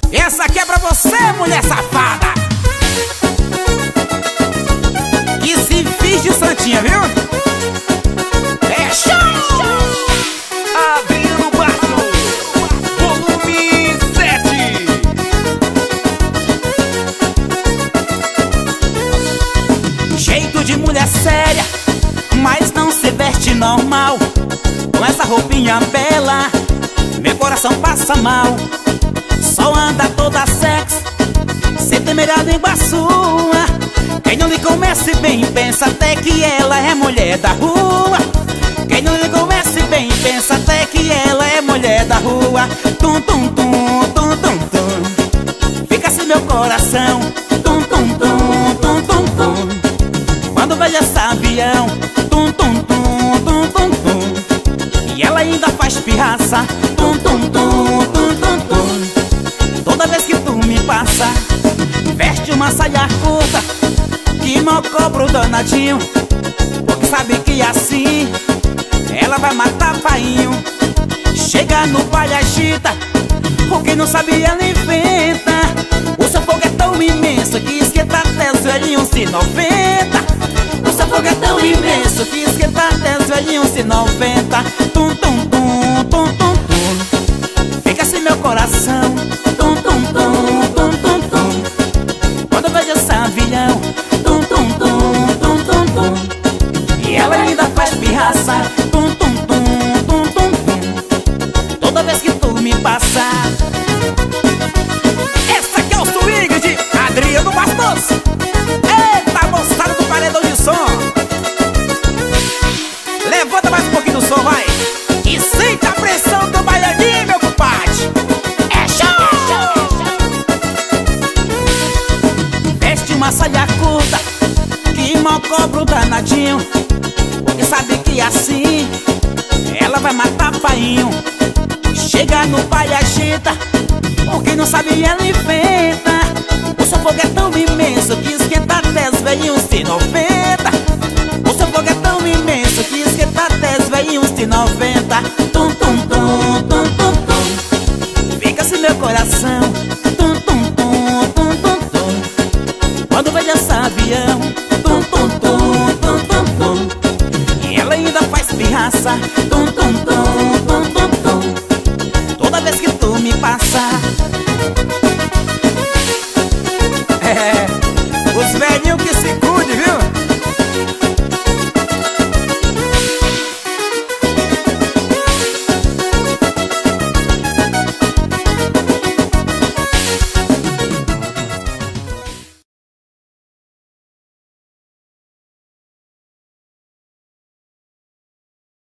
Essa aqui é pra você, mulher safada, que se finge de santinha, viu? É show! Adriano Bastos, volume 7. Jeito de mulher séria, mas não se veste normal. Com essa roupinha bela, meu coração passa mal. Só anda toda sexy, sem temer a língua sua. Quem não lhe conhece bem, pensa até que ela é mulher da rua. Quem não lhe conhece bem, pensa até que ela é mulher da rua. Tum, tum, tum, tum, tum, tum. Fica assim meu coração. Tum, tum, tum, tum, tum, tum. Quando vejo essa avião. Tum, tum, tum, tum, tum, tum. E ela ainda faz pirraça. Tum, tum, tum, tum, tum, tum. Toda vez que tu me passa, veste uma saia curta, que mal cobra o danadinho, porque sabe que assim ela vai matar painho. Chega no baile agita, o que não sabe ela inventa. O seu fogo é tão imenso que esquenta até os velhinhos se 90. O seu fogo é tão imenso que esquenta até os velhinhos se 90. Tum, tum, tum, tum, tum, tum. Fica assim meu coração. Tum, tum, tum, tum, tum, tum. Quando eu vejo essa avião. Tum, tum, tum, tum, tum, tum. E ela ainda faz pirraça. Tum, tum, tum, tum, tum, tum. Toda vez que tu me passar. Essa aqui é o swing de Adriano Bastos. Eita, moçada do paredão de som. Levanta mais um pouquinho do som, vai. E sente a pressão do baianinho, meu compadre. É show! Veste uma saia curta, que mal cobra o danadinho, porque sabe que assim ela vai matar painho. Chega no baile agita, porque não sabe ela inventa.